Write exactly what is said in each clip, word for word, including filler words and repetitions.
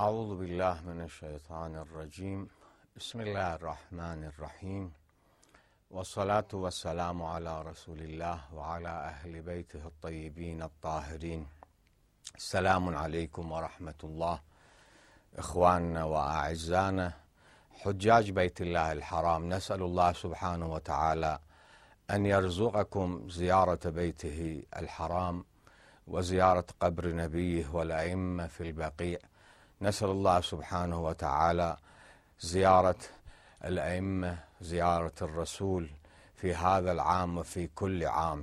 أعوذ بالله من الشيطان الرجيم. بسم الله الرحمن الرحيم، والصلاة والسلام على رسول الله وعلى أهل بيته الطيبين الطاهرين. السلام عليكم ورحمة الله. إخواننا وأعزانا حجاج بيت الله الحرام، نسأل الله سبحانه وتعالى أن يرزقكم زيارة بيته الحرام وزيارة قبر نبيه والأئمة في البقيع. نسأل الله سبحانه وتعالى زيارة الأئمة، زيارة الرسول في هذا العام وفي كل عام.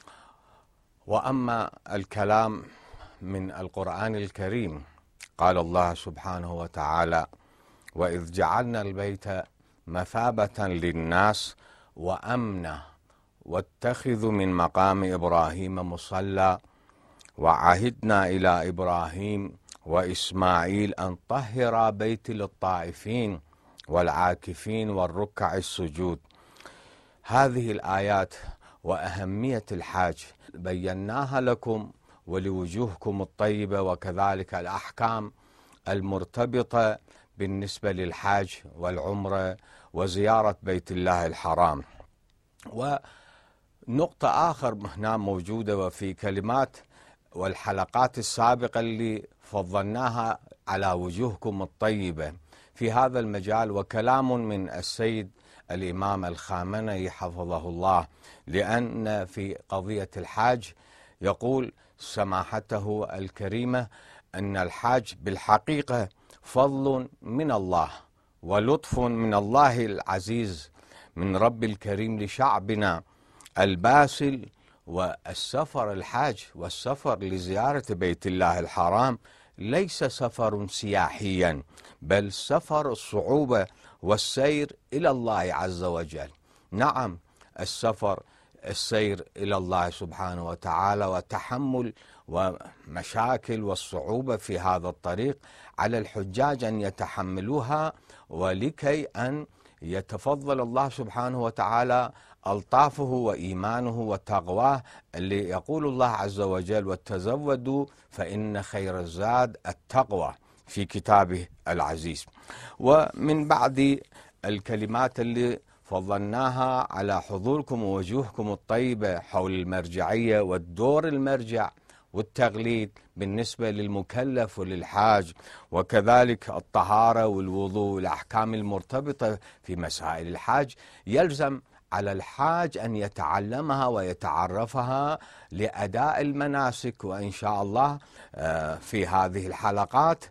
وأما الكلام من القرآن الكريم، قال الله سبحانه وتعالى: وإذ جعلنا البيت مثابة للناس وأمنا واتخذوا من مقام إبراهيم مصلى وعهدنا إلى إبراهيم وإسماعيل أن طهرا بيتي للطائفين والعاكفين والركع السجود. هذه الآيات وأهمية الحج بيناها لكم ولوجوهكم الطيبة، وكذلك الأحكام المرتبطة بالنسبة للحج والعمرة وزيارة بيت الله الحرام. ونقطة آخر هنا موجودة وفي كلمات والحلقات السابقة اللي فضلناها على وجوهكم الطيبة في هذا المجال، وكلام من السيد الإمام الخامنئي حفظه الله، لأن في قضية الحاج يقول سماحته الكريمة أن الحاج بالحقيقة فضل من الله ولطف من الله العزيز من رب الكريم لشعبنا الباسل. والسفر الحاج والسفر لزيارة بيت الله الحرام ليس سفر سياحيا، بل سفر الصعوبة والسير إلى الله عز وجل. نعم، السفر السير إلى الله سبحانه وتعالى وتحمل ومشاكل والصعوبة في هذا الطريق على الحجاج أن يتحملوها، ولكي أن يتفضل الله سبحانه وتعالى ألطافه وإيمانه وتقواه، اللي يقول الله عز وجل: وتزودوا فإن خير الزاد التقوى في كتابه العزيز. ومن بعد الكلمات اللي فضلناها على حضوركم ووجوهكم الطيبة حول المرجعية والدور المرجع والتقليد بالنسبة للمكلف وللحاج، وكذلك الطهارة والوضوء والأحكام المرتبطة في مسائل الحاج، يلزم على الحاج أن يتعلمها ويتعرفها لأداء المناسك. وإن شاء الله في هذه الحلقات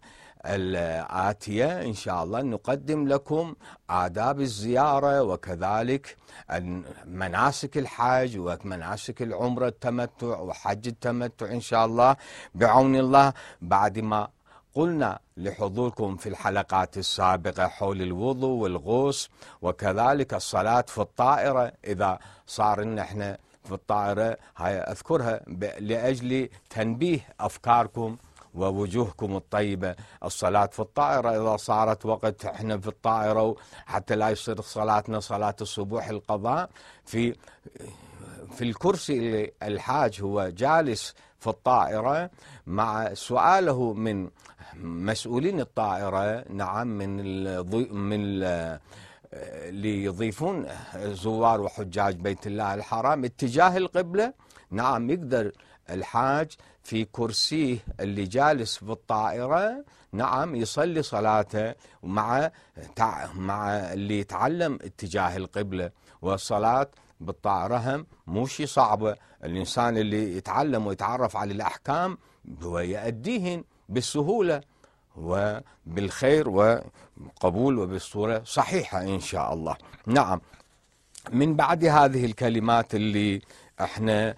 الآتية إن شاء الله نقدم لكم آداب الزيارة وكذلك مناسك الحج ومناسك العمرة التمتع وحج التمتع إن شاء الله بعون الله، بعد ما قلنا لحضوركم في الحلقات السابقة حول الوضوء والغوص وكذلك الصلاة في الطائرة. إذا صار إن إحنا في الطائرة، هاي أذكرها لأجل تنبيه أفكاركم ووجوهكم الطيبة. الصلاة في الطائرة إذا صارت وقت إحنا في الطائرة حتى لا يصير صلاتنا صلاة الصبح القضاء في في الكرسي اللي الحاج هو جالس في الطائرة، مع سؤاله من مسؤولين الطائرة، نعم، من الضي... من اللي يضيفون زوار وحجاج بيت الله الحرام اتجاه القبلة، نعم، يقدر الحاج في كرسيه اللي جالس في الطائرة، نعم، يصلي صلاته مع مع اللي يتعلم اتجاه القبلة. والصلاة بالطائرة هم مو شيء صعبة، الإنسان اللي يتعلم ويتعرف على الأحكام هو يؤديهن بالسهولة وبالخير وقبول وبالصورة صحيحة إن شاء الله. نعم، من بعد هذه الكلمات اللي احنا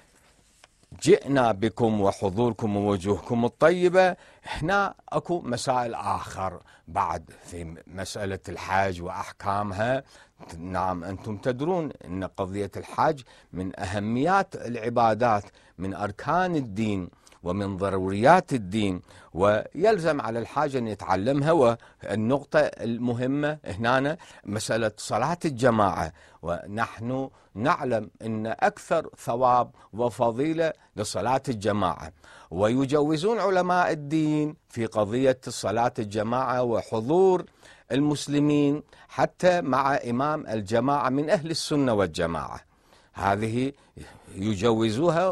جئنا بكم وحضوركم ووجوهكم الطيبة، هنا أكو مسائل آخر بعد في مسألة الحج وأحكامها. نعم، أنتم تدرون أن قضية الحج من أهميات العبادات، من أركان الدين، ومن ضروريات الدين، ويلزم على الحاج أن يتعلمها. والنقطة المهمة هنا مسألة صلاة الجماعة، ونحن نعلم أن أكثر ثواب وفضيلة لصلاة الجماعة، ويجوزون علماء الدين في قضية صلاة الجماعة وحضور المسلمين حتى مع إمام الجماعة من أهل السنة والجماعة. هذه يجوزوها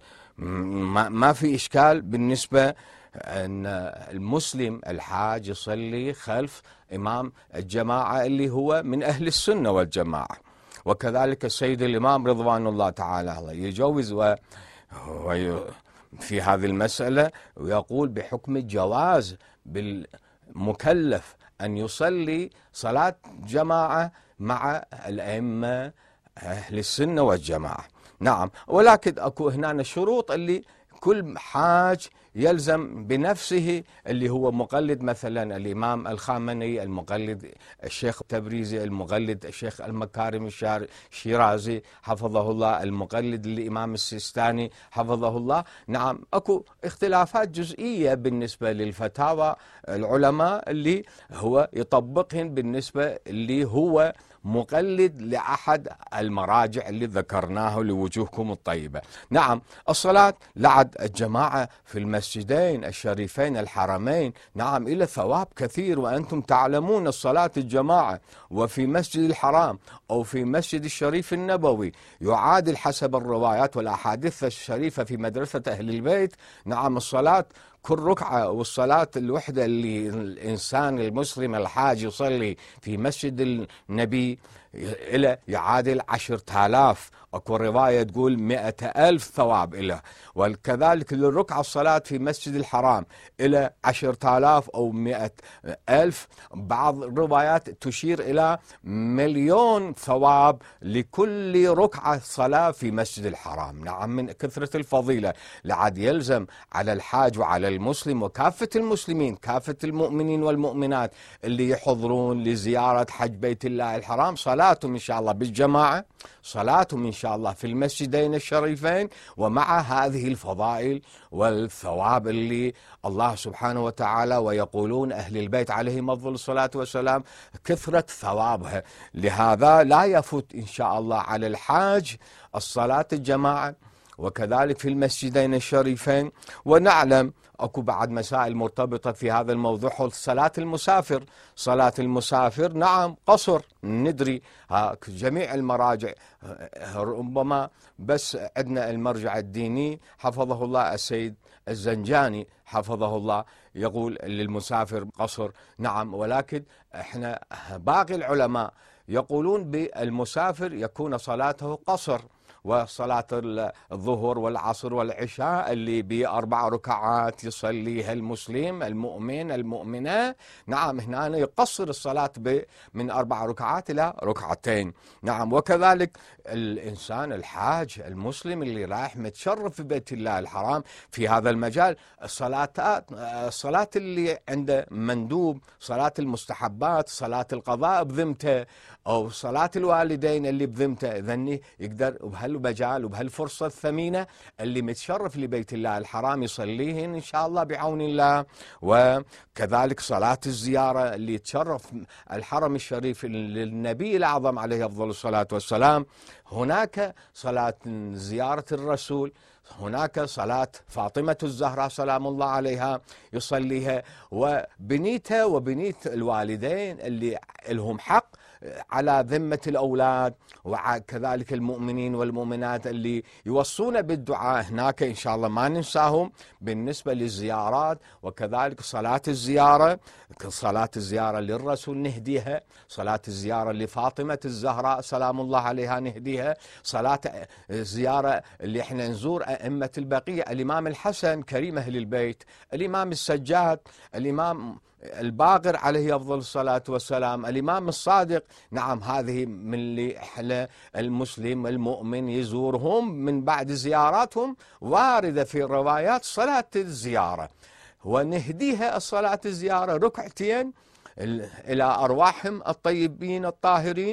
وما في إشكال بالنسبة أن المسلم الحاج يصلي خلف إمام الجماعة اللي هو من أهل السنة والجماعة. وكذلك السيد الإمام رضوان الله تعالى يجوز و... و... في هذه المسألة، ويقول بحكم الجواز بالمكلف أن يصلي صلاة جماعة مع الأئمة أهل السنة والجماعة. نعم، ولكن أكو هنا الشروط اللي كل حاج يلزم بنفسه، اللي هو مقلد مثلا الإمام الخامنئي، المقلد الشيخ التبريزي، المقلد الشيخ المكارم الشيرازي حفظه الله، المقلد الإمام السيستاني حفظه الله. نعم، أكو اختلافات جزئية بالنسبة للفتاوى العلماء اللي هو يطبقهن بالنسبة اللي هو مقلد لأحد المراجع اللي ذكرناه لوجوهكم الطيبة. نعم، الصلاة لعد الجماعة في المسجدين الشريفين الحرمين نعم إلى ثواب كثير، وأنتم تعلمون الصلاة الجماعة وفي مسجد الحرام أو في مسجد الشريف النبوي يعادل حسب الروايات والأحاديث الشريفة في مدرسة أهل البيت نعم الصلاة كل ركعة، والصلاة الوحدة اللي الإنسان المسلم الحاج يصلي في مسجد النبي إلى يعادل عشرة آلاف، أكو رواية تقول مئة ألف ثواب إله. وكذلك للركعة الصلاة في مسجد الحرام إلى عشرة آلاف أو مئة ألف، بعض الروايات تشير إلى مليون ثواب لكل ركعة صلاة في مسجد الحرام. نعم، من كثرة الفضيلة لعد يلزم على الحاج وعلى المسلم وكافة المسلمين كافة المؤمنين والمؤمنات اللي يحضرون لزيارة حج بيت الله الحرام صلاتهم إن شاء الله بالجماعة، صلاتهم إن شاء الله في المسجدين الشريفين، ومع هذه الفضائل والثواب اللي الله سبحانه وتعالى ويقولون أهل البيت عليهم أفضل الصلاة والسلام كثرة ثوابها. لهذا لا يفوت إن شاء الله على الحاج الصلاة الجماعة وكذلك في المسجدين الشريفين. ونعلم أكو بعد مسائل مرتبطة في هذا الموضوع، صلاة المسافر. صلاة المسافر نعم قصر، ندري جميع المراجع، ربما بس عندنا المرجع الديني حفظه الله السيد الزنجاني حفظه الله يقول للمسافر قصر. نعم، ولكن احنا باقي العلماء يقولون بالمسافر يكون صلاته قصر، وصلاة الظهر والعصر والعشاء اللي بأربع ركعات يصليها المسلم المؤمن المؤمنة نعم هنا يقصر الصلاة من أربع ركعات إلى ركعتين. نعم، وكذلك الإنسان الحاج المسلم اللي رايح متشرف في بيت الله الحرام في هذا المجال، الصلاة الصلاة اللي عنده مندوب، صلاة المستحبات، صلاة القضاء بذمته أو صلاة الوالدين اللي بذمته، إذن يقدر بهالمجال وبهالفرصة الثمينة اللي متشرف لبيت الله الحرام يصليهن إن شاء الله بعون الله. وكذلك صلاة الزيارة اللي يتشرف الحرم الشريف للنبي الأعظم عليه أفضل الصلاة والسلام، هناك صلاة زيارة الرسول، هناك صلاة فاطمة الزهراء سلام الله عليها يصليها، وبنيتها وبنيت الوالدين اللي لهم حق على ذمة الأولاد، وكذلك المؤمنين والمؤمنات اللي يوصون بالدعاء هناك إن شاء الله ما ننساهم بالنسبة للزيارات. وكذلك صلاة الزيارة، صلاة الزيارة للرسول نهديها، صلاة الزيارة لفاطمة الزهراء سلام الله عليها نهديها، صلاة الزيارة اللي احنا نزور أئمة البقية، الإمام الحسن كريم أهل البيت، الإمام السجاد، الإمام الباقر عليه أفضل الصلاة والسلام، الإمام الصادق. نعم، هذه من اللي احنا المسلم المؤمن يزورهم من بعد زياراتهم، واردة في الروايات صلاة الزيارة، ونهديها الصلاة الزيارة ركعتين إلى أرواحهم الطيبين الطاهرين،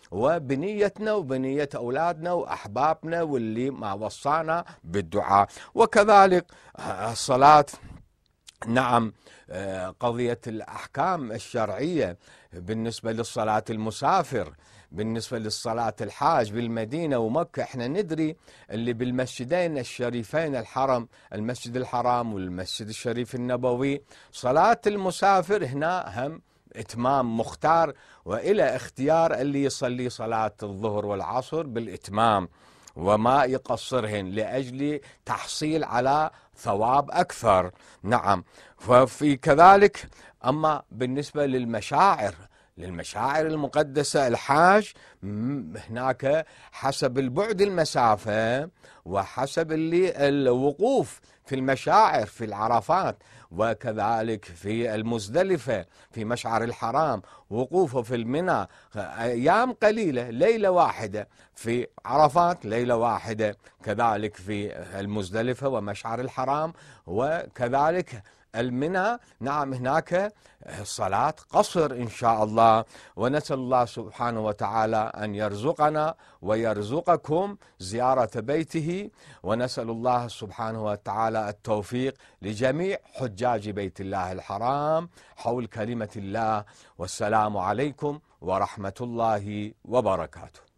وبنيتنا وبنية أولادنا وأحبابنا واللي ما وصانا بالدعاء. وكذلك الصلاة نعم قضية الأحكام الشرعية بالنسبة للصلاة المسافر، بالنسبة للصلاة الحاج بالمدينة ومكة. احنا ندري اللي بالمسجدين الشريفين الحرم، المسجد الحرام والمسجد الشريف النبوي، صلاة المسافر هنا هم إتمام مختار، وإلى اختيار اللي يصلي صلاة الظهر والعصر بالإتمام وما يقصرهن لأجل تحصيل على ثواب أكثر. نعم. وفي كذلك أما بالنسبة للمشاعر للمشاعر المقدسة الحاج هناك حسب البعد المسافة وحسب اللي الوقوف في المشاعر في العرفات، وكذلك في المزدلفة في مشعر الحرام، وقوفه في المنى أيام قليلة، ليلة واحدة في عرفات، ليلة واحدة كذلك في المزدلفة ومشعر الحرام، وكذلك المنى. نعم هناك صلاة قصر إن شاء الله. ونسأل الله سبحانه وتعالى أن يرزقنا ويرزقكم زيارة بيته، ونسأل الله سبحانه وتعالى التوفيق لجميع حجاج بيت الله الحرام حول كلمة الله. والسلام عليكم ورحمة الله وبركاته.